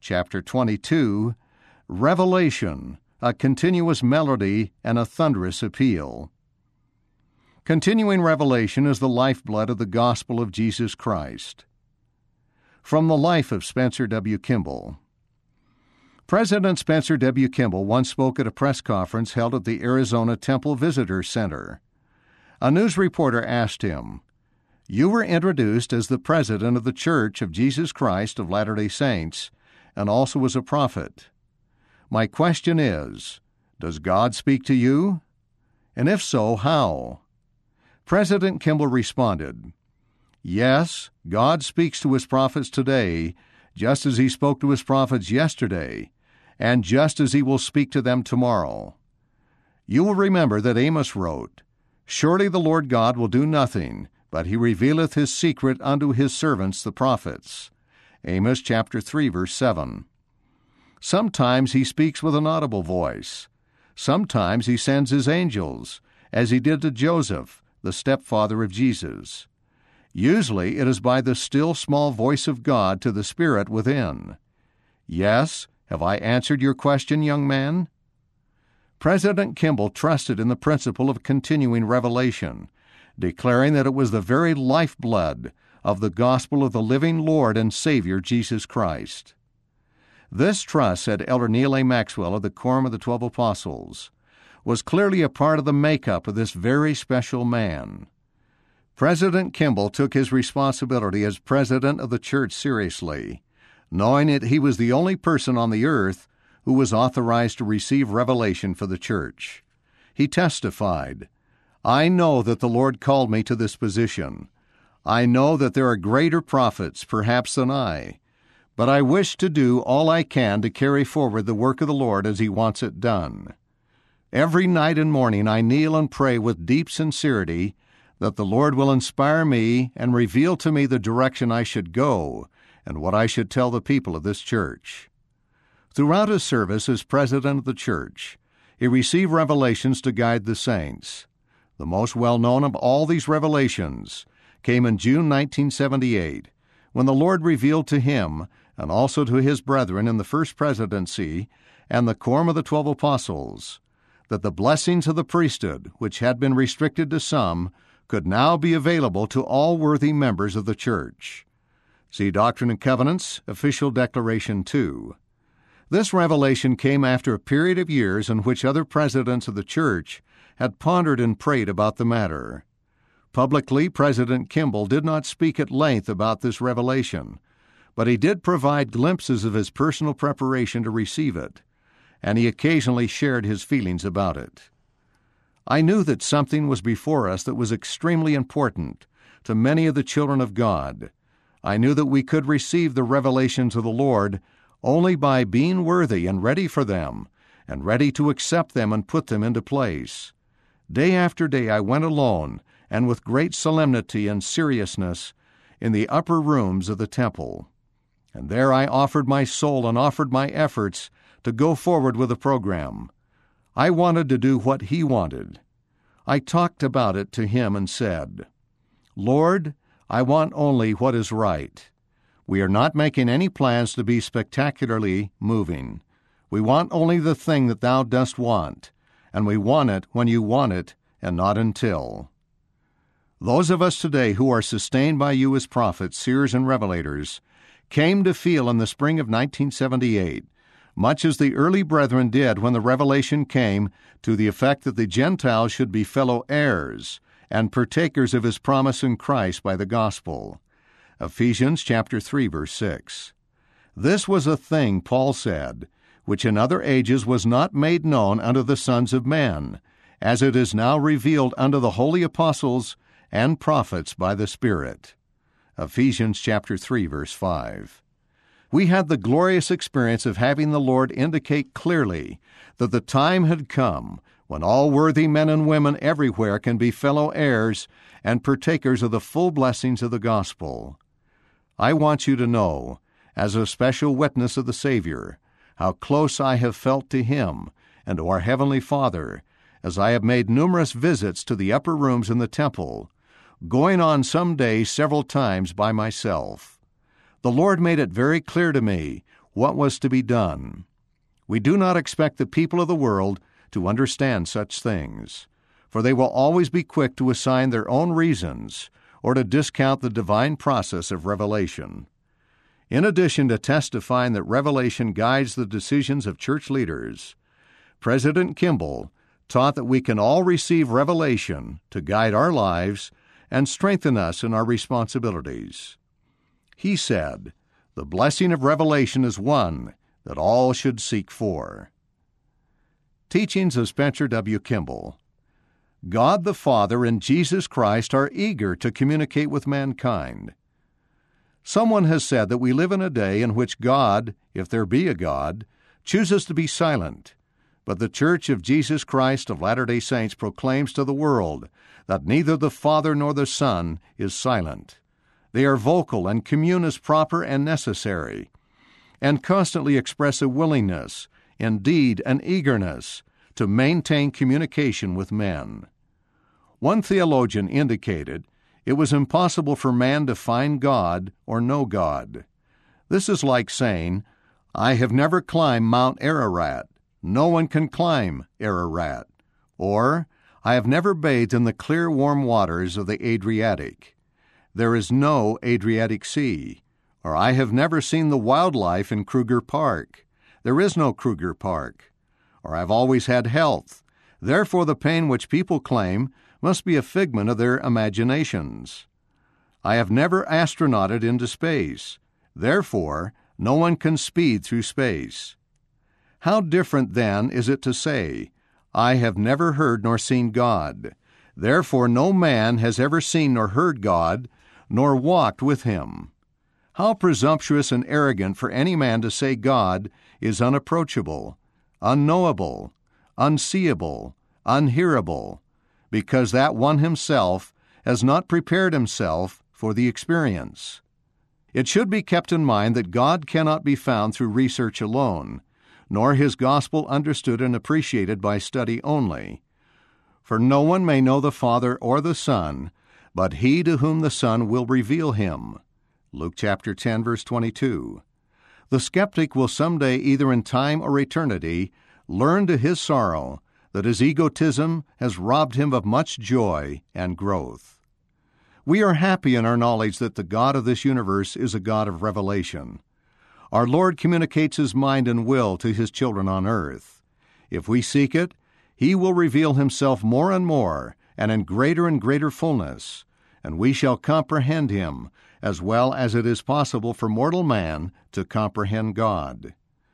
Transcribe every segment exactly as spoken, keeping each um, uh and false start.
chapter twenty-two, Revelation, a continuous melody and a thunderous appeal. Continuing revelation is the lifeblood of the gospel of Jesus Christ. From the life of Spencer W. Kimball. President Spencer W. Kimball once spoke at a press conference held at the Arizona Temple Visitor Center. A news reporter asked him, "You were introduced as the president of the Church of Jesus Christ of Latter-day Saints and also as a prophet. My question is, does God speak to you? And if so, how?" President Kimball responded, "Yes, God speaks to His prophets today, just as He spoke to His prophets yesterday, and just as He will speak to them tomorrow. You will remember that Amos wrote, 'Surely the Lord God will do nothing, but He revealeth His secret unto His servants the prophets.' Amos chapter three, verse seven. Sometimes He speaks with an audible voice. Sometimes He sends His angels, as He did to Joseph, the stepfather of Jesus. Usually it is by the still small voice of God to the Spirit within. Yes, have I answered your question, young man?" President Kimball trusted in the principle of continuing revelation, declaring that it was the very lifeblood of the gospel of the living Lord and Savior Jesus Christ. This trust, said Elder Neal A. Maxwell of the Quorum of the Twelve Apostles, was clearly a part of the makeup of this very special man. President Kimball took his responsibility as president of the church seriously, knowing that he was the only person on the earth who was authorized to receive revelation for the church. He testified, "I know that the Lord called me to this position. I know that there are greater prophets, perhaps, than I, but I wish to do all I can to carry forward the work of the Lord as He wants it done. Every night and morning I kneel and pray with deep sincerity that the Lord will inspire me and reveal to me the direction I should go and what I should tell the people of this church." Throughout his service as president of the church, he received revelations to guide the saints. The most well-known of all these revelations came in June nineteen seventy-eight, when the Lord revealed to him, and also to his brethren in the First Presidency and the Quorum of the Twelve Apostles, that the blessings of the priesthood, which had been restricted to some, could now be available to all worthy members of the church. See Doctrine and Covenants, Official Declaration two. This revelation came after a period of years in which other presidents of the church had pondered and prayed about the matter. Publicly, President Kimball did not speak at length about this revelation, but he did provide glimpses of his personal preparation to receive it, and he occasionally shared his feelings about it. "I knew that something was before us that was extremely important to many of the children of God. I knew that we could receive the revelations of the Lord only by being worthy and ready for them, and ready to accept them and put them into place. Day after day I went alone, and with great solemnity and seriousness, in the upper rooms of the temple. And there I offered my soul and offered my efforts to go forward with the program. I wanted to do what He wanted. I talked about it to Him and said, 'Lord, I want only what is right. We are not making any plans to be spectacularly moving. We want only the thing that Thou dost want, and we want it when You want it, and not until.' Those of us today who are sustained by You as prophets, seers, and revelators came to feel in the spring of nineteen seventy-eight, much as the early brethren did when the revelation came to the effect that the Gentiles should be fellow heirs and partakers of His promise in Christ by the gospel. Ephesians chapter three, verse six. This was a thing, Paul said, which in other ages was not made known unto the sons of men, as it is now revealed unto the holy apostles and prophets by the Spirit. Ephesians chapter three, verse five. We had the glorious experience of having the Lord indicate clearly that the time had come when all worthy men and women everywhere can be fellow heirs and partakers of the full blessings of the gospel. I want you to know, as a special witness of the Savior, how close I have felt to Him and to our Heavenly Father, as I have made numerous visits to the upper rooms in the temple, going on some days several times by myself. The Lord made it very clear to me what was to be done. We do not expect the people of the world to understand such things, for they will always be quick to assign their own reasons or to discount the divine process of revelation. In addition to testifying that revelation guides the decisions of church leaders, President Kimball taught that we can all receive revelation to guide our lives and strengthen us in our responsibilities. He said, "The blessing of revelation is one that all should seek for." Teachings of Spencer W. Kimball. God the Father and Jesus Christ are eager to communicate with mankind. Someone has said that we live in a day in which God, if there be a God, chooses to be silent, but the Church of Jesus Christ of Latter-day Saints proclaims to the world that neither the Father nor the Son is silent. They are vocal and commune as proper and necessary, and constantly express a willingness, indeed an eagerness, to maintain communication with men. One theologian indicated it was impossible for man to find God or know God. This is like saying, "I have never climbed Mount Ararat. No one can climb Ararat." Or, "I have never bathed in the clear, warm waters of the Adriatic. There is no Adriatic Sea." Or, "I have never seen the wildlife in Kruger Park. There is no Kruger Park." Or, "I've always had health. Therefore the pain which people claim must be a figment of their imaginations. I have never astronauted into space. Therefore no one can speed through space." How different, then, is it to say, "I have never heard nor seen God. Therefore no man has ever seen nor heard God, nor walked with him." How presumptuous and arrogant for any man to say God is unapproachable, unknowable, unseeable, unhearable, because that one himself has not prepared himself for the experience. It should be kept in mind that God cannot be found through research alone, nor his gospel understood and appreciated by study only. For no one may know the Father or the Son, but he to whom the Son will reveal him. Luke chapter ten, verse twenty-two. The skeptic will someday, either in time or eternity, learn to his sorrow that his egotism has robbed him of much joy and growth. We are happy in our knowledge that the God of this universe is a God of revelation. Our Lord communicates his mind and will to his children on earth. If we seek it, he will reveal himself more and more and in greater and greater fullness, and we shall comprehend him as well as it is possible for mortal man to comprehend God.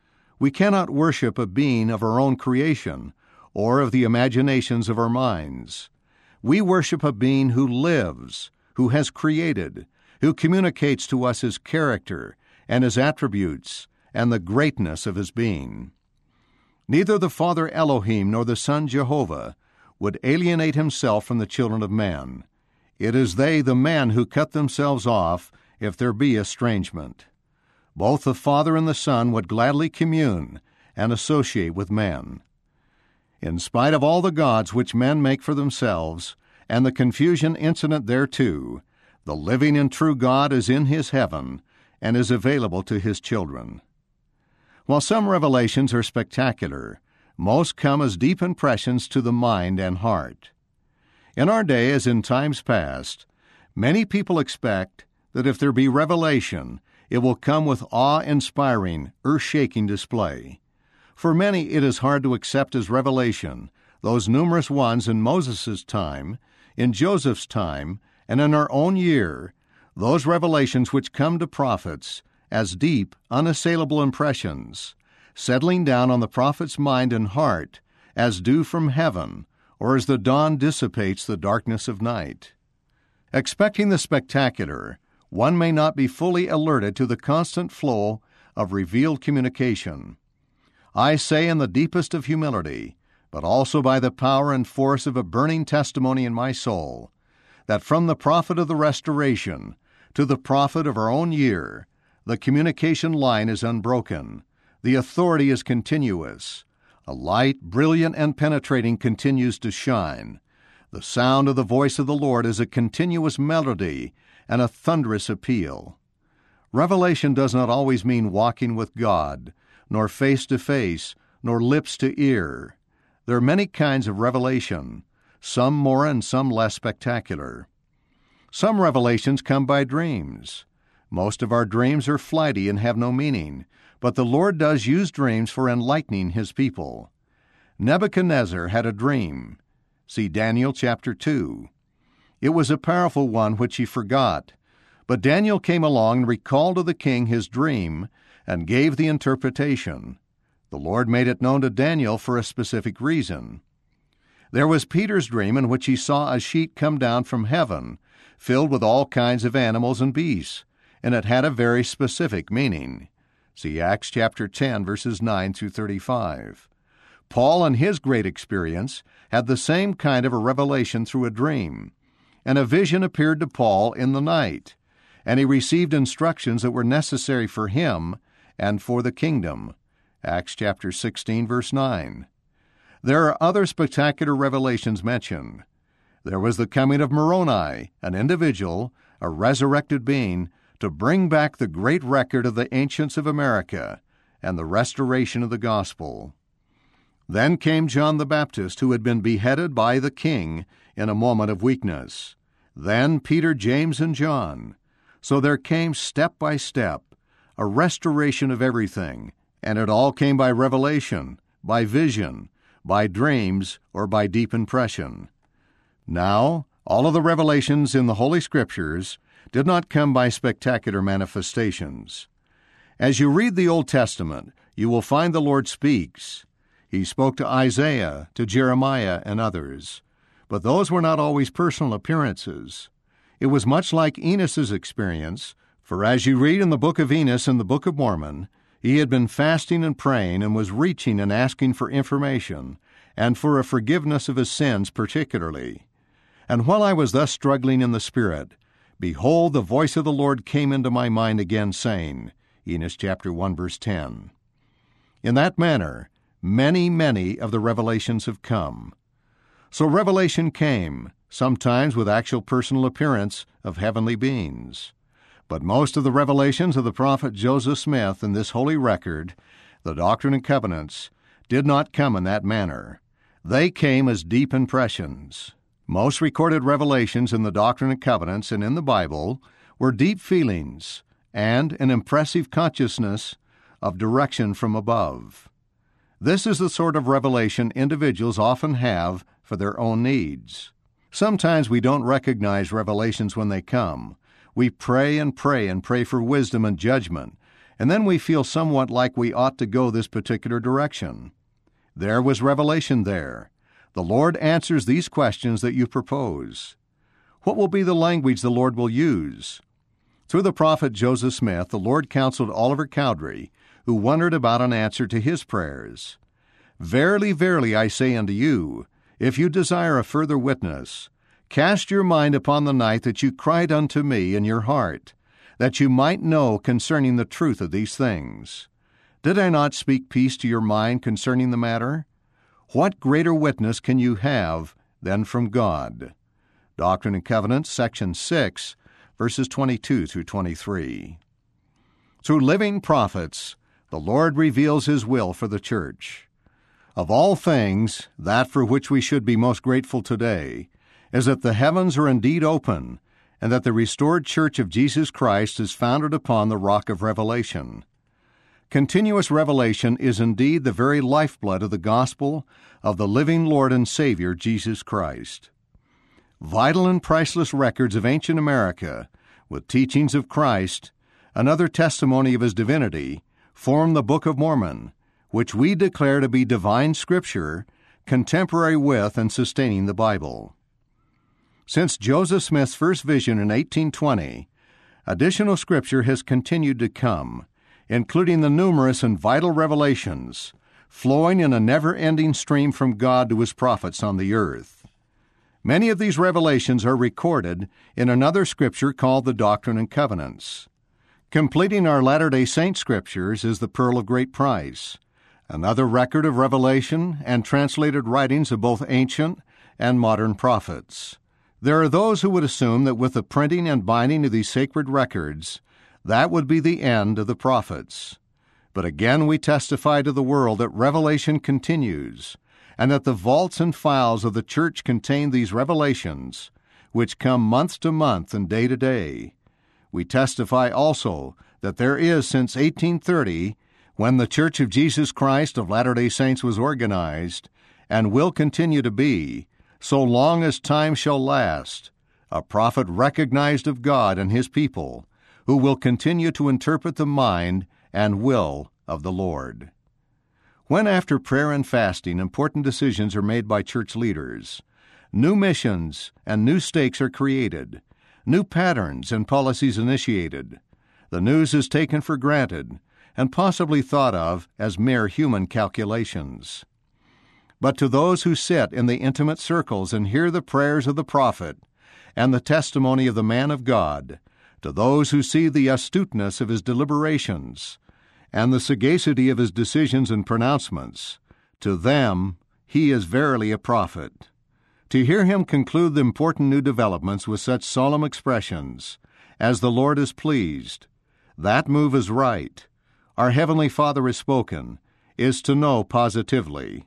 We cannot worship a being of our own creation or of the imaginations of our minds. We worship a being who lives, who has created, who communicates to us his character and his attributes and the greatness of his being. Neither the Father Elohim nor the Son Jehovah would alienate himself from the children of men. It is they, the men, who cut themselves off if there be estrangement. Both the Father and the Son would gladly commune and associate with men. In spite of all the gods which men make for themselves, and the confusion incident thereto, the living and true God is in his heaven and is available to his children. While some revelations are spectacular, most come as deep impressions to the mind and heart. In our day, as in times past, many people expect that if there be revelation, it will come with awe-inspiring, earth-shaking display. For many, it is hard to accept as revelation those numerous ones in Moses' time, in Joseph's time, and in our own year, those revelations which come to prophets as deep, unassailable impressions, settling down on the prophet's mind and heart as dew from heaven, or as the dawn dissipates the darkness of night. Expecting the spectacular, one may not be fully alerted to the constant flow of revealed communication. I say in the deepest of humility, but also by the power and force of a burning testimony in my soul, that from the prophet of the Restoration to the prophet of our own year, the communication line is unbroken, the authority is continuous, a light, brilliant and penetrating, continues to shine. The sound of the voice of the Lord is a continuous melody and a thunderous appeal. Revelation does not always mean walking with God, nor face to face, nor lips to ear. There are many kinds of revelation, some more and some less spectacular. Some revelations come by dreams. Most of our dreams are flighty and have no meaning, but the Lord does use dreams for enlightening His people. Nebuchadnezzar had a dream. See Daniel chapter two. It was a powerful one which he forgot, but Daniel came along and recalled to the king his dream and gave the interpretation. The Lord made it known to Daniel for a specific reason. There was Peter's dream in which he saw a sheet come down from heaven, filled with all kinds of animals and beasts, and it had a very specific meaning. See Acts chapter ten, verses nine through thirty-five. Paul, in his great experience, had the same kind of a revelation through a dream, and a vision appeared to Paul in the night, and he received instructions that were necessary for him and for the kingdom. Acts chapter sixteen, verse nine. There are other spectacular revelations mentioned. There was the coming of Moroni, an individual, a resurrected being, to bring back the great record of the ancients of America and the restoration of the gospel. Then came John the Baptist, who had been beheaded by the king in a moment of weakness. Then Peter, James, and John. So there came step by step a restoration of everything, and it all came by revelation, by vision, by dreams, or by deep impression. Now, all of the revelations in the Holy Scriptures did not come by spectacular manifestations. As you read the Old Testament, you will find the Lord speaks. He spoke to Isaiah, to Jeremiah, and others. But those were not always personal appearances. It was much like Enos's experience, for as you read in the book of Enos and the Book of Mormon, he had been fasting and praying and was reaching and asking for information, and for a forgiveness of his sins particularly. And while I was thus struggling in the Spirit, behold, the voice of the Lord came into my mind again, saying, Enos chapter one, verse ten. In that manner, many, many of the revelations have come. So revelation came, sometimes with actual personal appearance of heavenly beings. But most of the revelations of the prophet Joseph Smith in this holy record, the Doctrine and Covenants, did not come in that manner. They came as deep impressions. Most recorded revelations in the Doctrine and Covenants and in the Bible were deep feelings and an impressive consciousness of direction from above. This is the sort of revelation individuals often have for their own needs. Sometimes we don't recognize revelations when they come. We pray and pray and pray for wisdom and judgment, and then we feel somewhat like we ought to go this particular direction. There was revelation there. The Lord answers these questions that you propose. What will be the language the Lord will use? Through the prophet Joseph Smith, the Lord counseled Oliver Cowdery, who wondered about an answer to his prayers. Verily, verily, I say unto you, if you desire a further witness, cast your mind upon the night that you cried unto me in your heart, that you might know concerning the truth of these things. Did I not speak peace to your mind concerning the matter? What greater witness can you have than from God? Doctrine and Covenants, section six, verses twenty-two through twenty-three. Through living prophets, the Lord reveals His will for the church. Of all things, that for which we should be most grateful today is that the heavens are indeed open, and that the restored church of Jesus Christ is founded upon the rock of revelation. Continuous revelation is indeed the very lifeblood of the gospel of the living Lord and Savior, Jesus Christ. Vital and priceless records of ancient America, with teachings of Christ, another testimony of His divinity, form the Book of Mormon, which we declare to be divine Scripture, contemporary with and sustaining the Bible. Since Joseph Smith's first vision in eighteen twenty, additional Scripture has continued to come, including the numerous and vital revelations, flowing in a never-ending stream from God to His prophets on the earth. Many of these revelations are recorded in another Scripture called the Doctrine and Covenants. Completing our Latter-day Saint Scriptures is the Pearl of Great Price, another record of revelation and translated writings of both ancient and modern prophets. There are those who would assume that with the printing and binding of these sacred records, That would be the end of the prophets. But again we testify to the world that revelation continues, and that the vaults and files of the church contain these revelations, which come month to month and day to day. We testify also that there is, since eighteen thirty, when the Church of Jesus Christ of Latter-day Saints was organized, and will continue to be, so long as time shall last, a prophet recognized of God and His people, who will continue to interpret the mind and will of the Lord. When, after prayer and fasting, important decisions are made by church leaders, new missions and new stakes are created, new patterns and policies initiated, the news is taken for granted and possibly thought of as mere human calculations. But to those who sit in the intimate circles and hear the prayers of the prophet and the testimony of the man of God, to those who see the astuteness of his deliberations and the sagacity of his decisions and pronouncements, to them he is verily a prophet. To hear him conclude the important new developments with such solemn expressions, "As the Lord is pleased," "That move is right," "Our Heavenly Father has spoken," is to know positively.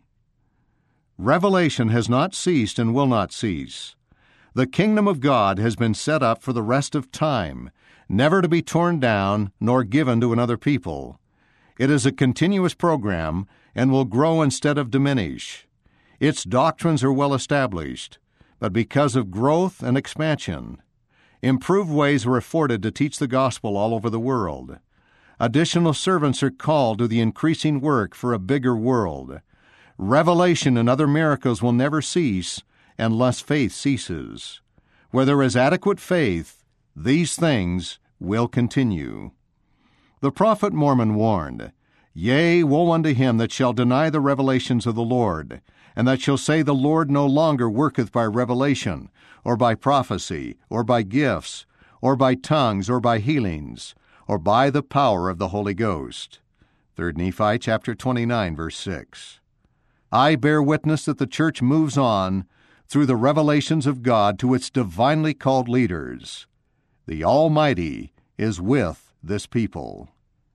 Revelation has not ceased and will not cease. The kingdom of God has been set up for the rest of time, never to be torn down nor given to another people. It is a continuous program and will grow instead of diminish. Its doctrines are well established, but because of growth and expansion, improved ways are afforded to teach the gospel all over the world. Additional servants are called to the increasing work for a bigger world. Revelation and other miracles will never cease unless faith ceases. Where there is adequate faith, these things will continue. The prophet Mormon warned, "Yea, woe unto him that shall deny the revelations of the Lord, and that shall say the Lord no longer worketh by revelation, or by prophecy, or by gifts, or by tongues, or by healings, or by the power of the Holy Ghost." Third Nephi chapter twenty-nine, verse six. I bear witness that the church moves on through the revelations of God to its divinely called leaders. The Almighty is with this people.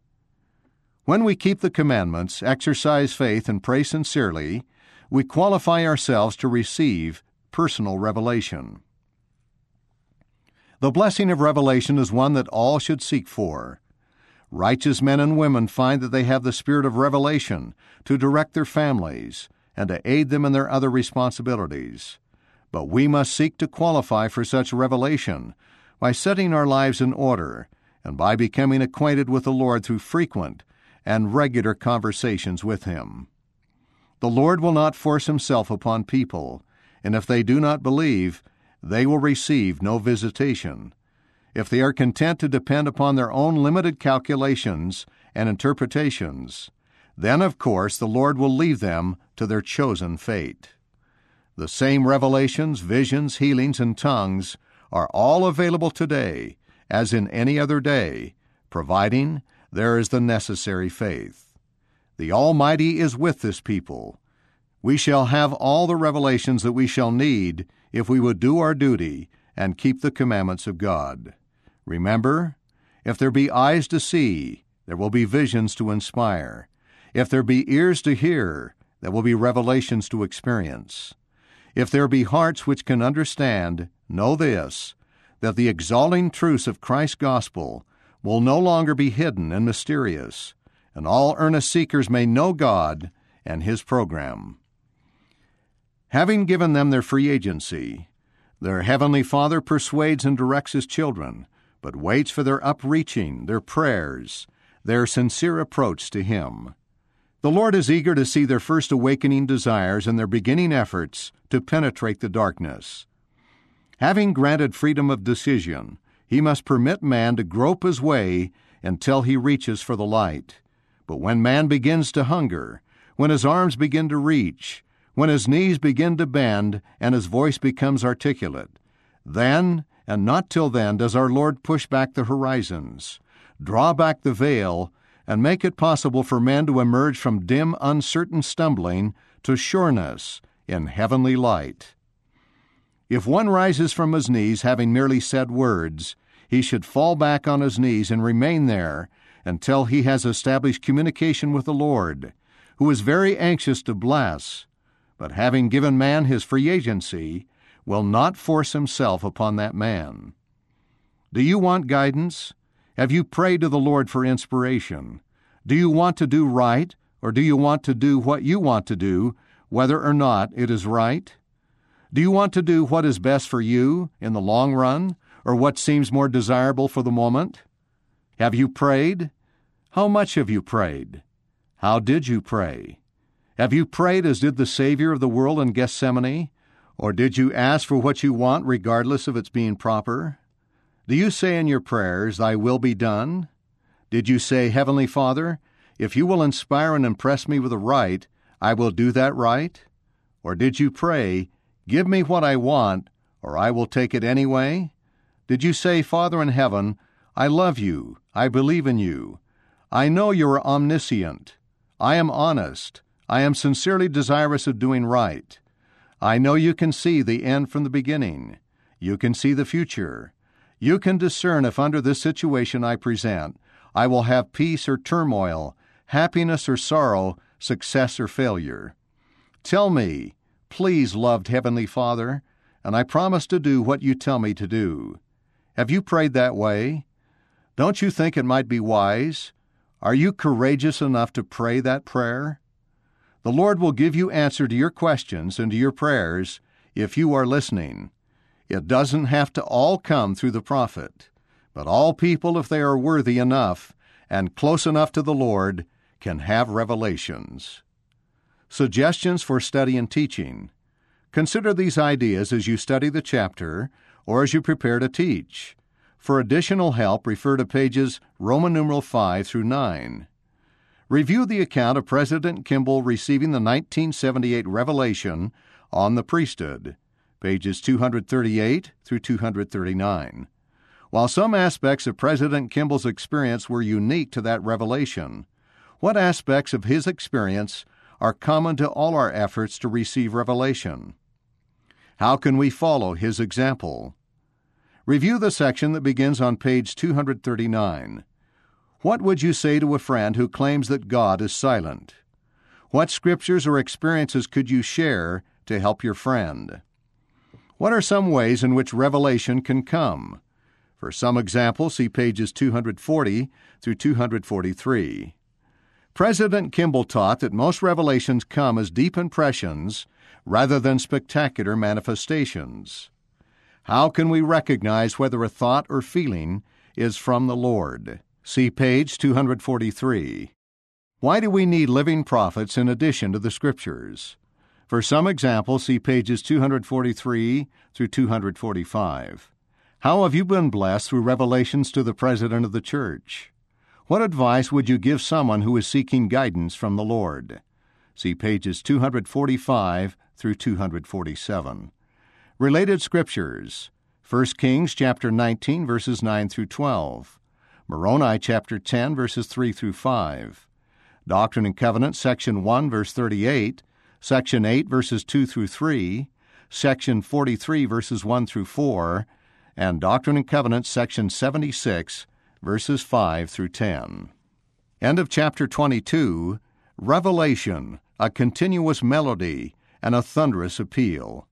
When we keep the commandments, exercise faith, and pray sincerely, we qualify ourselves to receive personal revelation. The blessing of revelation is one that all should seek for. Righteous men and women find that they have the spirit of revelation to direct their families and to aid them in their other responsibilities. But we must seek to qualify for such revelation by setting our lives in order and by becoming acquainted with the Lord through frequent and regular conversations with Him. The Lord will not force Himself upon people, and if they do not believe, they will receive no visitation. If they are content to depend upon their own limited calculations and interpretations, then of course the Lord will leave them to their chosen fate. The same revelations, visions, healings, and tongues are all available today as in any other day, providing there is the necessary faith. The Almighty is with this people. We shall have all the revelations that we shall need if we would do our duty and keep the commandments of God. Remember, if there be eyes to see, there will be visions to inspire. If there be ears to hear, there will be revelations to experience. If there be hearts which can understand, know this, that the exalting truths of Christ's gospel will no longer be hidden and mysterious, and all earnest seekers may know God and His program. Having given them their free agency, their Heavenly Father persuades and directs His children, but waits for their upreaching, their prayers, their sincere approach to Him. The Lord is eager to see their first awakening desires and their beginning efforts to penetrate the darkness. Having granted freedom of decision, He must permit man to grope his way until he reaches for the light. But when man begins to hunger, when his arms begin to reach, when his knees begin to bend and his voice becomes articulate, then, and not till then, does our Lord push back the horizons, draw back the veil, and make it possible for men to emerge from dim, uncertain stumbling to sureness in heavenly light. If one rises from his knees having merely said words, he should fall back on his knees and remain there until he has established communication with the Lord, who is very anxious to bless, but having given man his free agency, will not force himself upon that man. Do you want guidance? Have you prayed to the Lord for inspiration? Do you want to do right, or do you want to do what you want to do, whether or not it is right? Do you want to do what is best for you in the long run, or what seems more desirable for the moment? Have you prayed? How much have you prayed? How did you pray? Have you prayed as did the Savior of the world in Gethsemane? Or did you ask for what you want regardless of its being proper? Do you say in your prayers, "Thy will be done"? Did you say, "Heavenly Father, if you will inspire and impress me with a right, I will do that right"? Or did you pray, "Give me what I want, or I will take it anyway"? Did you say, "Father in heaven, I love you, I believe in you. I know you are omniscient. I am honest. I am sincerely desirous of doing right. I know you can see the end from the beginning. You can see the future. You can discern if under this situation I present, I will have peace or turmoil, happiness or sorrow, success or failure. Tell me, please, loved Heavenly Father, and I promise to do what you tell me to do." Have you prayed that way? Don't you think it might be wise? Are you courageous enough to pray that prayer? The Lord will give you answer to your questions and to your prayers if you are listening. It doesn't have to all come through the prophet, but all people, if they are worthy enough and close enough to the Lord, can have revelations. Suggestions for study and teaching. Consider these ideas as you study the chapter or as you prepare to teach. For additional help, refer to pages Roman numeral five through nine. Review the account of President Kimball receiving the nineteen seventy-eight revelation on the priesthood, pages two thirty-eight through two thirty-nine. While some aspects of President Kimball's experience were unique to that revelation, what aspects of his experience are common to all our efforts to receive revelation? How can we follow his example? Review the section that begins on page two thirty-nine. What would you say to a friend who claims that God is silent? What scriptures or experiences could you share to help your friend? What are some ways in which revelation can come? For some examples, see pages two forty through two forty-three. President Kimball taught that most revelations come as deep impressions rather than spectacular manifestations. How can we recognize whether a thought or feeling is from the Lord? See page two forty-three. Why do we need living prophets in addition to the Scriptures? For some examples, see pages two forty-three through two forty-five. How have you been blessed through revelations to the President of the Church? What advice would you give someone who is seeking guidance from the Lord? See pages two forty-five through two forty-seven. Related Scriptures. First Kings chapter nineteen, verses nine through twelve. Moroni chapter ten, verses three through five. Doctrine and Covenants, section one, verse thirty-eight, section eight, verses two through three, section forty-three, verses one through four, and Doctrine and Covenants, section seventy-six, verses five through ten. End of chapter twenty-two. Revelation, a continuous melody and a thunderous appeal.